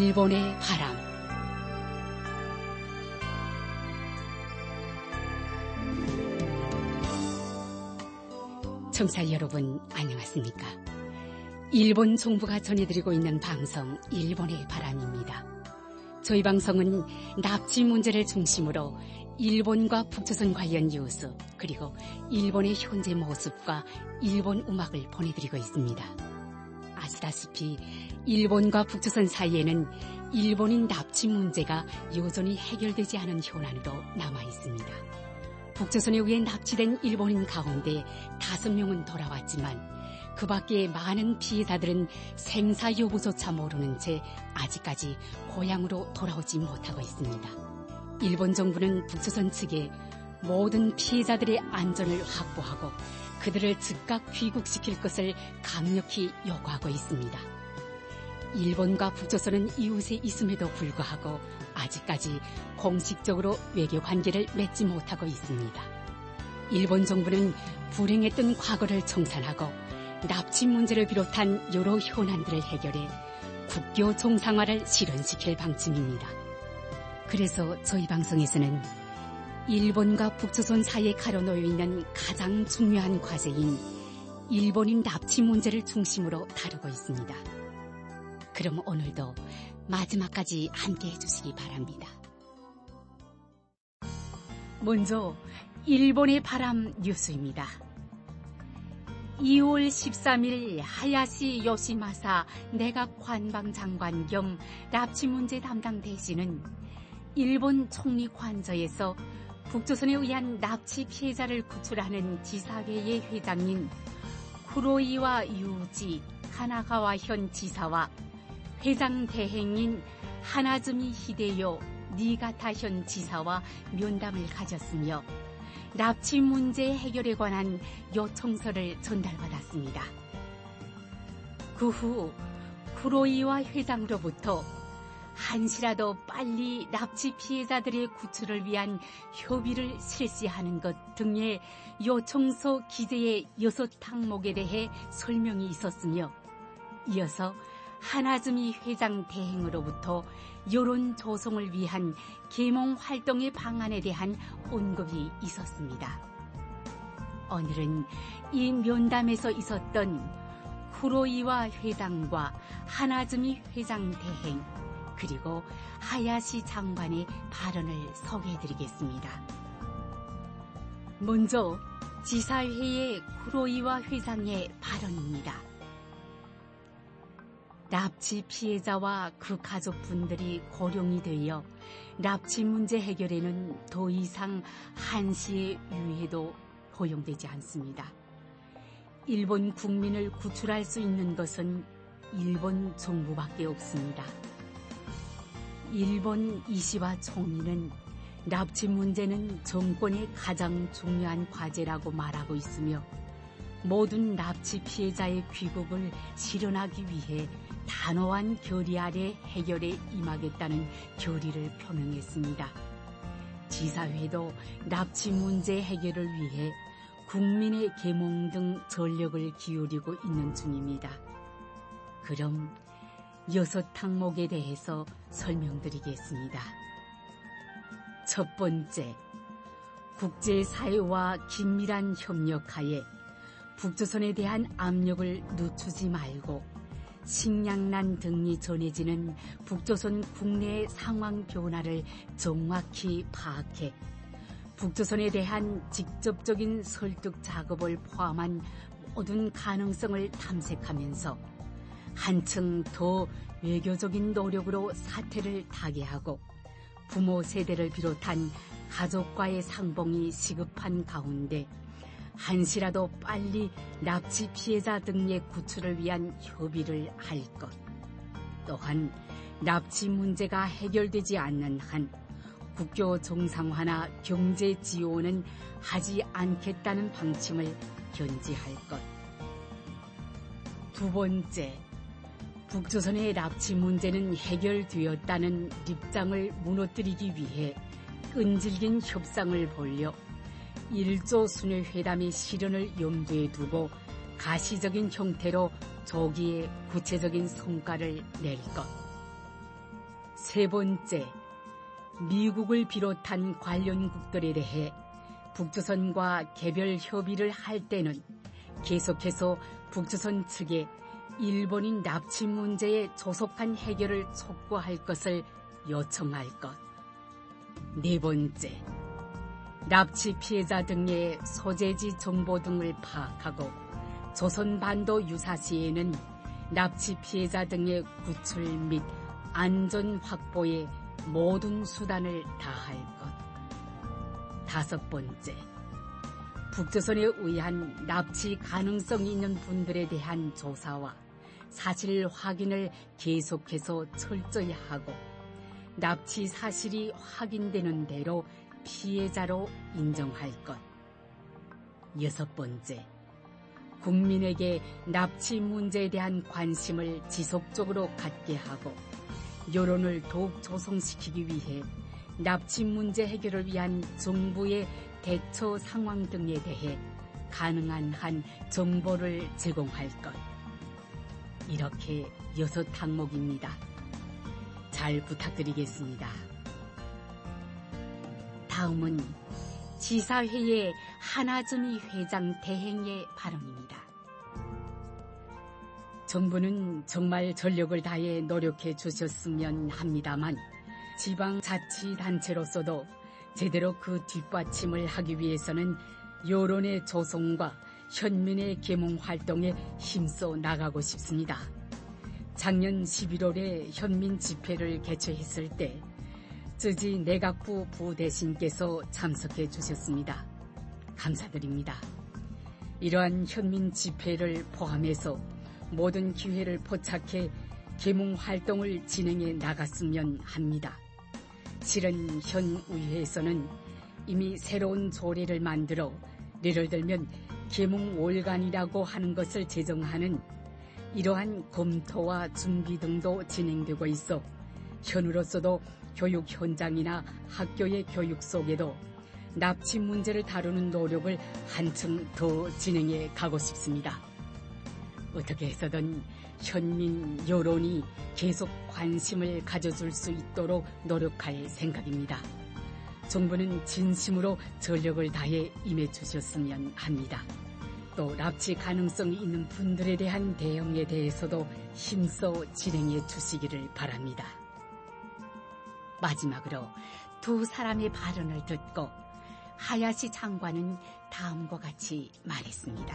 일본의 바람. 청취자 여러분, 안녕하십니까? 일본 정부가 전해드리고 있는 방송 일본의 바람입니다. 저희 방송은 납치 문제를 중심으로 일본과 북조선 관련 뉴스, 그리고 일본의 현재 모습과 일본 음악을 보내드리고 있습니다. 아시다시피 일본과 북조선 사이에는 일본인 납치 문제가 여전히 해결되지 않은 현안으로 남아 있습니다. 북조선에 의해 납치된 일본인 가운데 5명은 돌아왔지만 그 밖에 많은 피해자들은 생사 여부조차 모르는 채 아직까지 고향으로 돌아오지 못하고 있습니다. 일본 정부는 북조선 측에 모든 피해자들의 안전을 확보하고 그들을 즉각 귀국시킬 것을 강력히 요구하고 있습니다. 일본과 북조선은 이웃에 있음에도 불구하고 아직까지 공식적으로 외교 관계를 맺지 못하고 있습니다. 일본 정부는 불행했던 과거를 청산하고 납치 문제를 비롯한 여러 현안들을 해결해 국교 정상화를 실현시킬 방침입니다. 그래서 저희 방송에서는 일본과 북조선 사이에 가려놓여 있는 가장 중요한 과제인 일본인 납치 문제를 중심으로 다루고 있습니다. 그럼 오늘도 마지막까지 함께해 주시기 바랍니다. 먼저 일본의 바람 뉴스입니다. 2월 13일 하야시 요시마사 내각 관방장관 겸 납치 문제 담당 대신은 일본 총리 관저에서 북조선에 의한 납치 피해자를 구출하는 지사회의 회장인 쿠로이와 유지 카나가와현 지사와 회장 대행인 하나즈미 히데요 니가타현 지사와 면담을 가졌으며 납치 문제 해결에 관한 요청서를 전달받았습니다. 그 후 쿠로이와 회장으로부터 한시라도 빨리 납치 피해자들의 구출을 위한 협의를 실시하는 것 등의 요청서 기재의 6항목에 대해 설명이 있었으며 이어서 하나즈미 회장 대행으로부터 여론 조성을 위한 계몽 활동의 방안에 대한 언급이 있었습니다. 오늘은 이 면담에서 있었던 쿠로이와 회장과 하나즈미 회장 대행 그리고 하야시 장관의 발언을 소개해드리겠습니다. 먼저 지사회의 쿠로이와 회장의 발언입니다. 납치 피해자와 그 가족분들이 고령이 되어 납치 문제 해결에는 더 이상 한시의 유예도 허용되지 않습니다. 일본 국민을 구출할 수 있는 것은 일본 정부밖에 없습니다. 일본 이시와 총리는 납치 문제는 정권의 가장 중요한 과제라고 말하고 있으며 모든 납치 피해자의 귀국을 실현하기 위해 단호한 결의 아래 해결에 임하겠다는 결의를 표명했습니다. 지사회도 납치 문제 해결을 위해 국민의 계몽 등 전력을 기울이고 있는 중입니다. 그럼 6항목에 대해서 설명드리겠습니다. 첫 번째, 국제사회와 긴밀한 협력하에 북조선에 대한 압력을 늦추지 말고 식량난 등이 전해지는 북조선 국내의 상황 변화를 정확히 파악해 북조선에 대한 직접적인 설득 작업을 포함한 모든 가능성을 탐색하면서 한층 더 외교적인 노력으로 사태를 타개하고 부모 세대를 비롯한 가족과의 상봉이 시급한 가운데 한시라도 빨리 납치 피해자 등의 구출을 위한 협의를 할 것. 또한 납치 문제가 해결되지 않는 한 국교 정상화나 경제 지원은 하지 않겠다는 방침을 견지할 것. 두 번째, 북조선의 납치 문제는 해결되었다는 입장을 무너뜨리기 위해 끈질긴 협상을 벌여 1조 순회 회담의 실현을 염두에 두고 가시적인 형태로 조기에 구체적인 성과를 낼 것. 세 번째, 미국을 비롯한 관련국들에 대해 북조선과 개별 협의를 할 때는 계속해서 북조선 측에 일본인 납치 문제의 조속한 해결을 촉구할 것을 요청할 것. 네 번째, 납치 피해자 등의 소재지 정보 등을 파악하고 조선반도 유사시에는 납치 피해자 등의 구출 및 안전 확보에 모든 수단을 다할 것. 다섯 번째, 북조선에 의한 납치 가능성이 있는 분들에 대한 조사와 사실 확인을 계속해서 철저히 하고 납치 사실이 확인되는 대로 피해자로 인정할 것. 여섯 번째, 국민에게 납치 문제에 대한 관심을 지속적으로 갖게 하고 여론을 더욱 조성시키기 위해 납치 문제 해결을 위한 정부의 대처 상황 등에 대해 가능한 한 정보를 제공할 것. 이렇게 6 항목입니다. 잘 부탁드리겠습니다. 다음은 지사회의 하나준희 회장 대행의 발언입니다. 정부는 정말 전력을 다해 노력해 주셨으면 합니다만 지방자치단체로서도 제대로 그 뒷받침을 하기 위해서는 여론의 조성과 현민의 계몽 활동에 힘써 나가고 싶습니다. 작년 11월에 현민 집회를 개최했을 때 쯔지 내각부 부대신께서 참석해 주셨습니다. 감사드립니다. 이러한 현민 집회를 포함해서 모든 기회를 포착해 계몽 활동을 진행해 나갔으면 합니다. 실은 현 의회에서는 이미 새로운 조례를 만들어 예를 들면 계몽월간이라고 하는 것을 제정하는 이러한 검토와 준비 등도 진행되고 있어 현으로서도 교육 현장이나 학교의 교육 속에도 납치 문제를 다루는 노력을 한층 더 진행해 가고 싶습니다. 어떻게 해서든 현민 여론이 계속 관심을 가져줄 수 있도록 노력할 생각입니다. 정부는 진심으로 전력을 다해 임해 주셨으면 합니다. 또 납치 가능성이 있는 분들에 대한 대응에 대해서도 힘써 진행해 주시기를 바랍니다. 마지막으로 두 사람의 발언을 듣고 하야시 장관은 다음과 같이 말했습니다.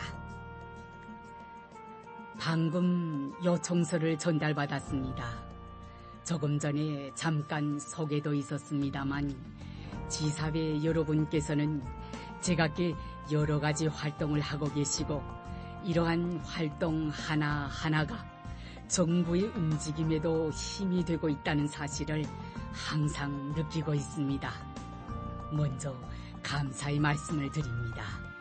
방금 요청서를 전달받았습니다. 조금 전에 잠깐 소개도 있었습니다만 지사회 여러분께서는 제각기 여러 가지 활동을 하고 계시고 이러한 활동 하나하나가 정부의 움직임에도 힘이 되고 있다는 사실을 항상 느끼고 있습니다. 먼저 감사의 말씀을 드립니다.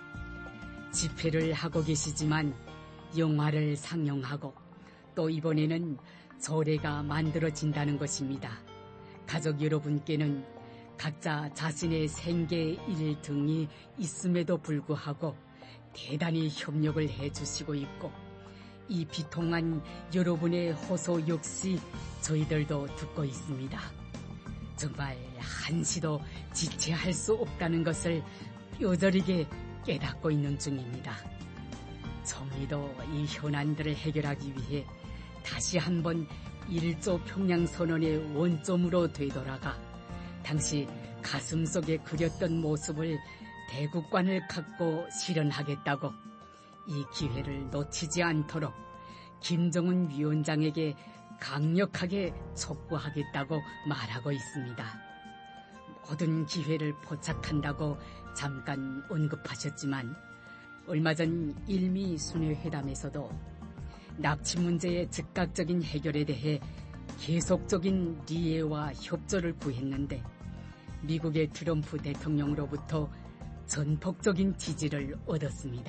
집회를 하고 계시지만 영화를 상영하고 또 이번에는 조례가 만들어진다는 것입니다. 가족 여러분께는 각자 자신의 생계 일 등이 있음에도 불구하고 대단히 협력을 해주시고 있고 이 비통한 여러분의 호소 역시 저희들도 듣고 있습니다. 정말 한시도 지체할 수 없다는 것을 뼈저리게 깨닫고 있는 중입니다. 정의도 이 현안들을 해결하기 위해 다시 한번 1조 평양선언의 원점으로 되돌아가 당시 가슴속에 그렸던 모습을 대국관을 갖고 실현하겠다고 이 기회를 놓치지 않도록 김정은 위원장에게 강력하게 촉구하겠다고 말하고 있습니다. 모든 기회를 포착한다고 잠깐 언급하셨지만 얼마 전 일미 순회회담에서도 납치 문제의 즉각적인 해결에 대해 계속적인 이해와 협조를 구했는데 미국의 트럼프 대통령으로부터 전폭적인 지지를 얻었습니다.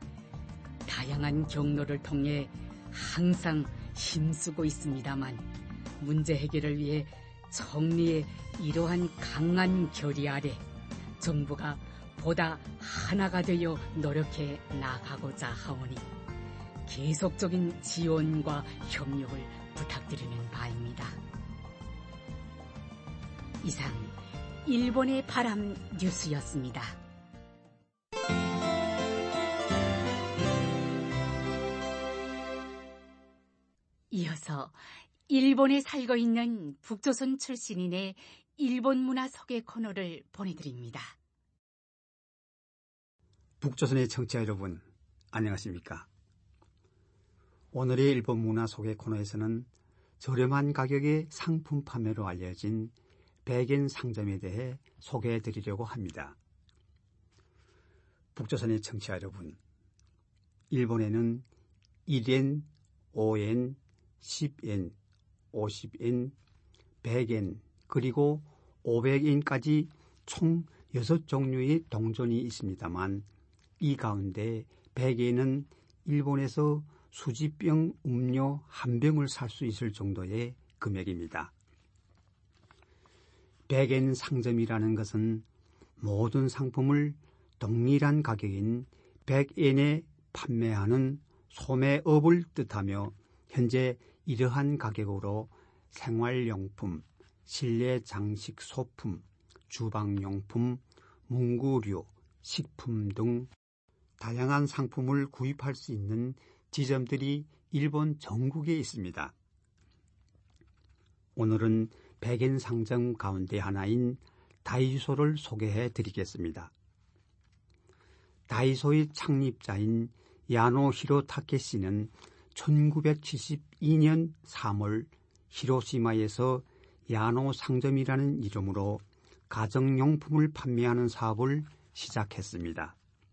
다양한 경로를 통해 항상 힘쓰고 있습니다만 문제 해결을 위해 정리의 이러한 강한 결의 아래 정부가 보다 하나가 되어 노력해 나가고자 하오니 계속적인 지원과 협력을 부탁드리는 바입니다. 이상 일본의 바람 뉴스였습니다. 이어서 일본에 살고 있는 북조선 출신인의 일본 문화 소개 코너를 보내드립니다. 북조선의 청취자 여러분, 안녕하십니까? 오늘의 일본 문화 소개 코너에서는 저렴한 가격의 상품 판매로 알려진 백엔 상점에 대해 소개해 드리려고 합니다. 북조선의 청취자 여러분, 일본에는 1엔, 5엔, 10엔, 50엔, 100엔, 그리고 500엔까지 총 6종류의 동전이 있습니다만 이 가운데 100엔은 일본에서 수지병 음료 한 병을 살 수 있을 정도의 금액입니다. 100엔 상점이라는 것은 모든 상품을 동일한 가격인 100엔에 판매하는 소매업을 뜻하며 현재 이러한 가격으로 생활용품, 실내 장식 소품, 주방용품, 문구류, 식품 등 다양한 상품을 구입할 수 있는 지점들이 일본 전국에 있습니다. 오늘은 백엔 상점 가운데 하나인 다이소를 소개해 드리겠습니다. 다이소의 창립자인 야노 히로타케 씨는 1972년 3월 히로시마에서 야노 상점이라는 이름으로 가정용품을 판매하는 사업을 시작했습니다.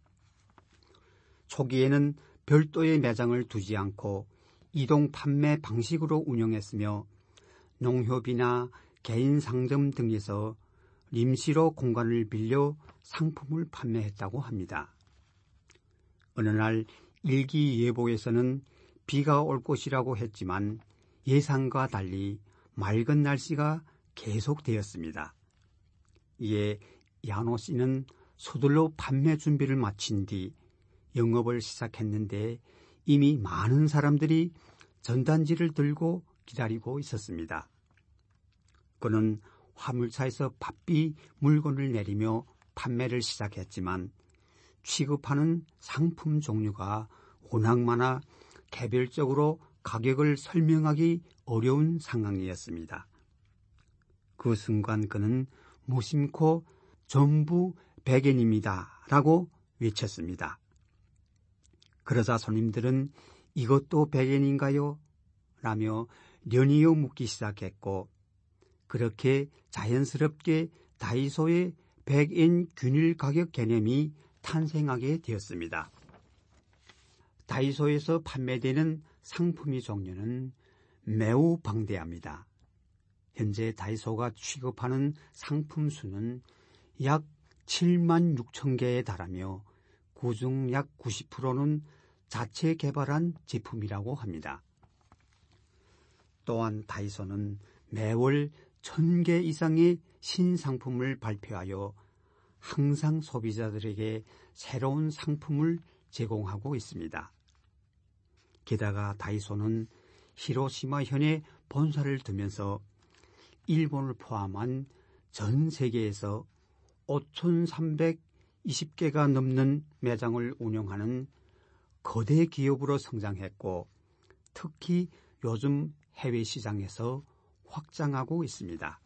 초기에는 별도의 매장을 두지 않고 이동 판매 방식으로 운영했으며 농협이나 개인 상점 등에서 임시로 공간을 빌려 상품을 판매했다고 합니다. 어느 날 일기예보에서는 비가 올 것이라고 했지만 예상과 달리 맑은 날씨가 계속되었습니다. 이에 야노 씨는 서둘러 판매 준비를 마친 뒤 영업을 시작했는데 이미 많은 사람들이 전단지를 들고 기다리고 있었습니다. 그는 화물차에서 바삐 물건을 내리며 판매를 시작했지만 취급하는 상품 종류가 워낙 많아 개별적으로 가격을 설명하기 어려운 상황이었습니다. 그 순간 그는 무심코 전부 100엔입니다 라고 외쳤습니다. 그러자 손님들은 이것도 100엔인가요? 라며 연이어 묻기 시작했고 그렇게 자연스럽게 다이소의 100엔 균일 가격 개념이 탄생하게 되었습니다. 다이소에서 판매되는 상품의 종류는 매우 방대합니다. 현재 다이소가 취급하는 상품 수는 약 7만 6천 개에 달하며 그중 약 90%는 자체 개발한 제품이라고 합니다. 또한 다이소는 매월 1,000개 이상의 신상품을 발표하여 항상 소비자들에게 새로운 상품을 제공하고 있습니다. 게다가 다이소는 히로시마현에 본사를 두면서 일본을 포함한 전 세계에서 5,320개가 넘는 매장을 운영하는 거대 기업으로 성장했고 특히 요즘 해외 시장에서 확장하고 있습니다.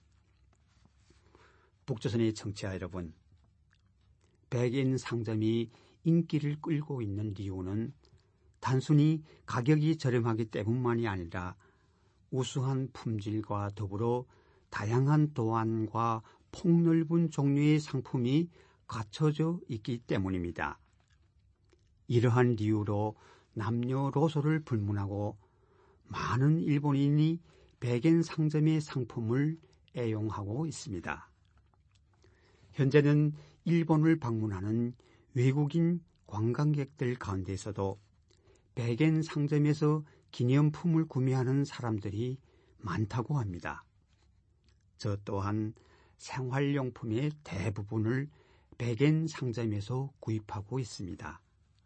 북조선의 청취자 여러분, 백엔 상점이 인기를 끌고 있는 이유는 단순히 가격이 저렴하기 때문만이 아니라 우수한 품질과 더불어 다양한 도안과 폭넓은 종류의 상품이 갖춰져 있기 때문입니다. 이러한 이유로 남녀노소를 불문하고 많은 일본인이 백엔 상점의 상품을 애용하고 있습니다. 현재는 일본을 방문하는 외국인 관광객들 가운데서도 백엔 상점에서 기념품을 구매하는 사람들이 많다고 합니다. 저 또한 생활용품의 대부분을 백엔 상점에서 구입하고 있습니다.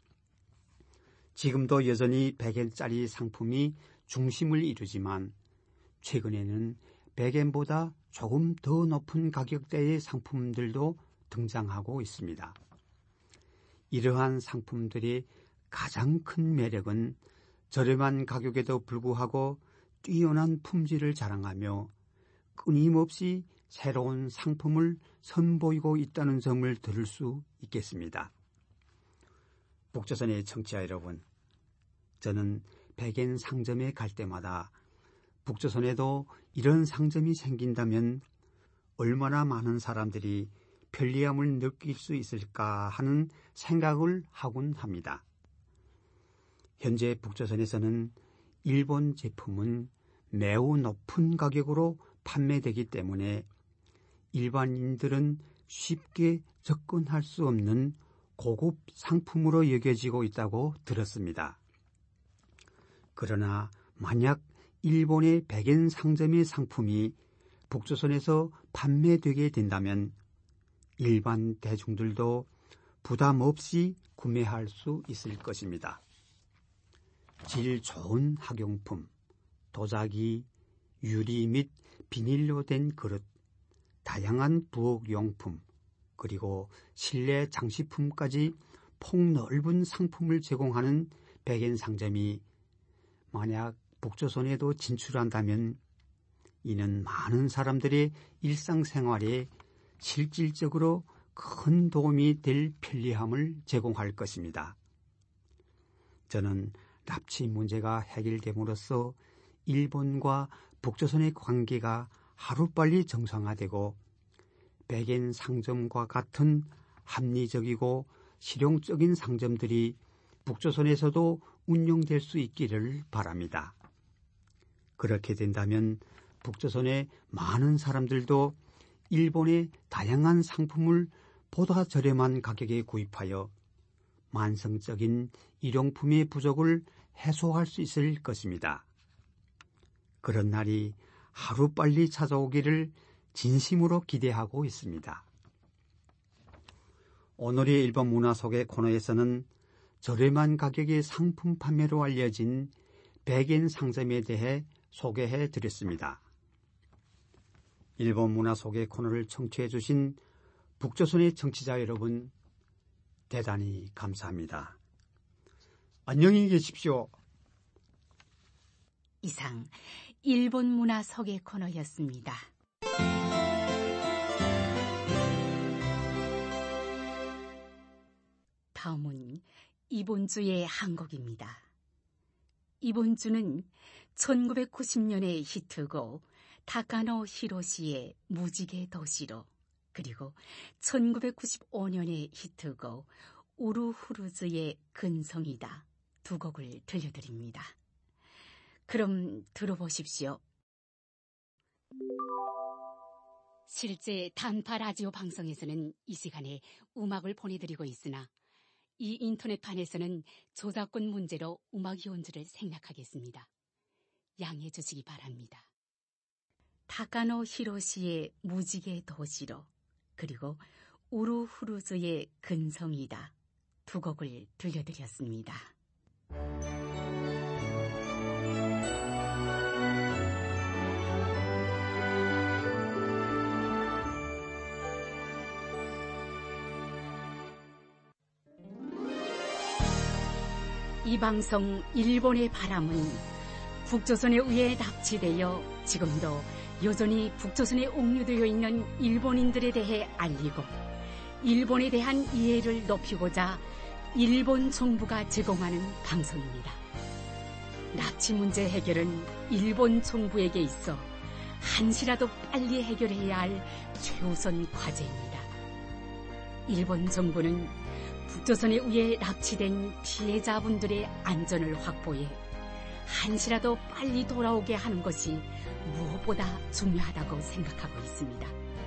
지금도 여전히 100엔짜리 상품이 중심을 이루지만 최근에는 100엔보다 조금 더 높은 가격대의 상품들도 등장하고 있습니다. 이러한 상품들이 가장 큰 매력은 저렴한 가격에도 불구하고 뛰어난 품질을 자랑하며 끊임없이 새로운 상품을 선보이고 있다는 점을 들을 수 있겠습니다. 북조선의 청취자 여러분, 저는 백엔 상점에 갈 때마다 북조선에도 이런 상점이 생긴다면 얼마나 많은 사람들이 편리함을 느낄 수 있을까 하는 생각을 하곤 합니다. 현재 북조선에서는 일본 제품은 매우 높은 가격으로 판매되기 때문에 일반인들은 쉽게 접근할 수 없는 고급 상품으로 여겨지고 있다고 들었습니다. 그러나 만약 일본의 백엔 상점의 상품이 북조선에서 판매되게 된다면 일반 대중들도 부담 없이 구매할 수 있을 것입니다. 질 좋은 학용품, 도자기, 유리 및 비닐로 된 그릇, 다양한 부엌용품, 그리고 실내 장식품까지 폭넓은 상품을 제공하는 백엔 상점이 만약 북조선에도 진출한다면 이는 많은 사람들의 일상생활에 실질적으로 큰 도움이 될 편리함을 제공할 것입니다. 저는 납치 문제가 해결됨으로써 일본과 북조선의 관계가 하루빨리 정상화되고 백엔 상점과 같은 합리적이고 실용적인 상점들이 북조선에서도 운영될 수 있기를 바랍니다. 그렇게 된다면 북조선의 많은 사람들도 일본의 다양한 상품을 보다 저렴한 가격에 구입하여 만성적인 일용품의 부족을 해소할 수 있을 것입니다. 그런 날이 하루빨리 찾아오기를 진심으로 기대하고 있습니다. 오늘의 일본 문화 속의 코너에서는 저렴한 가격의 상품 판매로 알려진 백엔 상점에 대해 소개해 드렸습니다. 일본 문화 속의 코너를 청취해 주신 북조선의 청취자 여러분, 대단히 감사합니다. 안녕히 계십시오. 이상 일본 문화 소개 코너였습니다. 다음은 이번 주의 한 곡입니다. 이번 주는 1990년의 히트곡 타카노 히로시의 무지개 도시로, 그리고 1995년의 히트곡 우루후루즈의 근성이다 두 곡을 들려드립니다. 그럼 들어보십시오. 실제 단파 라디오 방송에서는 이 시간에 음악을 보내드리고 있으나 이 인터넷판에서는 저작권 문제로 음악이 온 줄을 생략하겠습니다. 양해해 주시기 바랍니다. 타카노 히로시의 무지개 도시로, 그리고 우루후루즈의 근성이다 두 곡을 들려드렸습니다. 이 방송 일본의 바람은 북조선에 의해 납치되어 지금도 여전히 북조선에 옥류되어 있는 일본인들에 대해 알리고 일본에 대한 이해를 높이고자 일본 정부가 제공하는 방송입니다. 납치 문제 해결은 일본 정부에게 있어 한시라도 빨리 해결해야 할 최우선 과제입니다. 일본 정부는 북조선에 의해 납치된 피해자분들의 안전을 확보해 한시라도 빨리 돌아오게 하는 것이 무엇보다 중요하다고 생각하고 있습니다.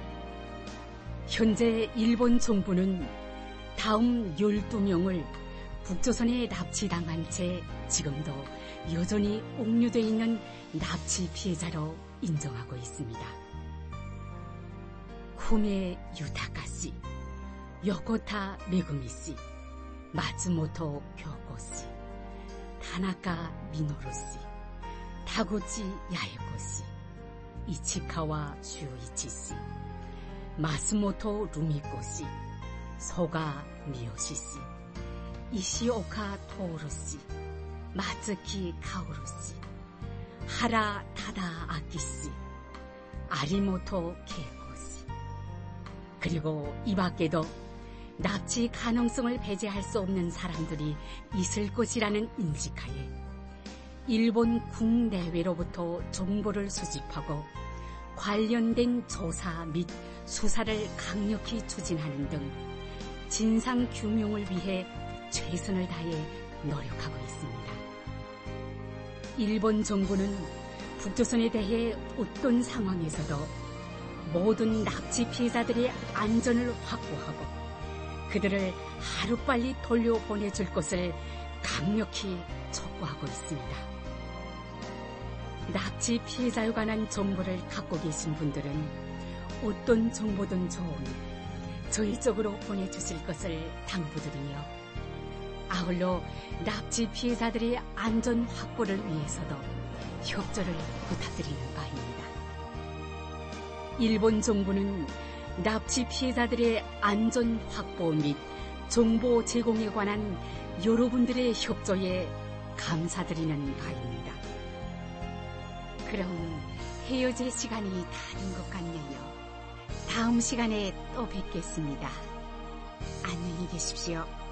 현재 일본 정부는 다음 12명을 북조선에 납치당한 채 지금도 여전히 옥류되어 있는 납치 피해자로 인정하고 있습니다. 후메 유타카 씨, 요코타 메구미 씨, 마츠모토 교코 씨, 타나카 미노루 씨, 타구치 야에코 씨, 이치카와 슈이치 씨, 마스모토 루미코 씨, 소가 미요시 씨, 이시오카 토오루 씨, 마츠키 카오루 씨, 하라 타다 아키 씨, 아리모토 케이코 씨, 그리고 이 밖에도 납치 가능성을 배제할 수 없는 사람들이 있을 것이라는 인식하에 일본 국내외로부터 정보를 수집하고 관련된 조사 및 수사를 강력히 추진하는 등 진상 규명을 위해 최선을 다해 노력하고 있습니다. 일본 정부는 북조선에 대해 어떤 상황에서도 모든 납치 피해자들의 안전을 확보하고 그들을 하루빨리 돌려보내줄 것을 강력히 촉구하고 있습니다. 납치 피해자에 관한 정보를 갖고 계신 분들은 어떤 정보든 좋으니 저희 쪽으로 보내주실 것을 당부드리며 아울러 납치 피해자들의 안전 확보를 위해서도 협조를 부탁드리는 바입니다. 일본 정부는 납치 피해자들의 안전 확보 및 정보 제공에 관한 여러분들의 협조에 감사드리는 바입니다. 그럼 헤어질 시간이 다 된 것 같네요. 다음 시간에 또 뵙겠습니다. 안녕히 계십시오.